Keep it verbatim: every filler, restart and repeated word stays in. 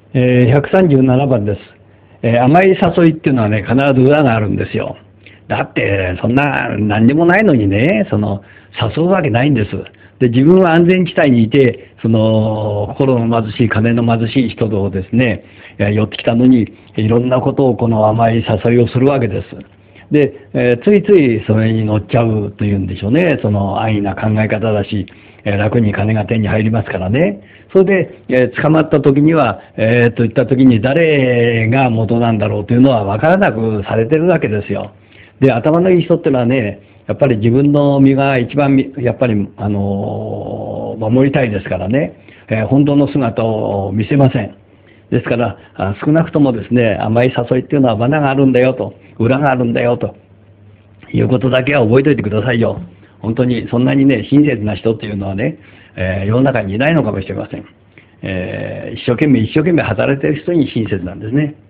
えー、ひゃくさんじゅうななばんです。えー甘い誘いっていうのはね、必ず裏があるんですよ。だって、そんな何にもないのにね、その、誘うわけないんです。で、自分は安全地帯にいて、その、心の貧しい、金の貧しい人とですね、えー寄ってきたのに、いろんなことをこの甘い誘いをするわけです。で、えーついついそれに乗っちゃうというんでしょうね。その安易な考え方だし、えー楽に金が手に入りますからね。それで、えー捕まった時には、えーといった時に誰が元なんだろうというのは分からなくされてるわけですよ。で、頭のいい人っていうのはね、やっぱり自分の身が一番み、やっぱり、あのー守りたいですからね、えー本当の姿を見せません。ですから、あ少なくともですね、甘い誘いっていうのは罠があるんだよと、裏があるんだよということだけは覚えておいてくださいよ。本当にそんなにね、親切な人っていうのはね、えー世の中にいないのかもしれません。えー一生懸命一生懸命働いている人に親切なんですね。